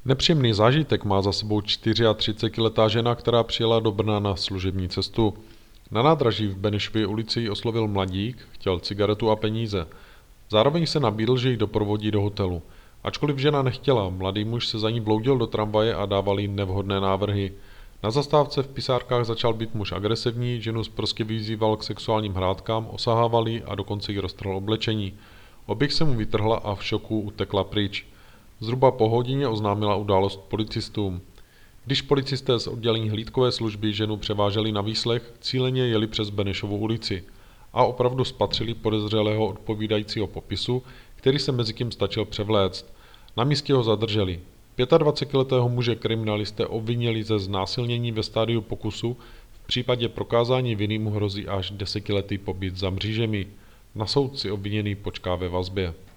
Nepříjemný zážitek má za sebou 34letá žena, která přijela do Brna na služební cestu. Na nádraží v Benešově ulici ji oslovil mladík, chtěl cigaretu a peníze. Zároveň se nabídl, že ji doprovodí do hotelu. Ačkoliv žena nechtěla, mladý muž se za ní bloudil do tramvaje a dával jí nevhodné návrhy. Na zastávce v pisárkách začal být muž agresivní, ženu prostě vyzýval k sexuálním hrádkám, osahával ji a dokonce jí roztrhl oblečení. Oběť se mu vytrhla a v šoku utekla pryč. Zhruba po hodině oznámila událost policistům. Když policisté z oddělení hlídkové služby ženu převáželi na výslech, cíleně jeli přes Benešovu ulici a opravdu spatřili podezřelého odpovídajícího popisu, který se mezitím stačil převléct. Na místě ho zadrželi. 25letého muže kriminalisté obvinili ze znásilnění ve stádiu pokusu, v případě prokázání viny mu hrozí až 10letý pobyt za mřížemi. Na soudci obviněný počká ve vazbě.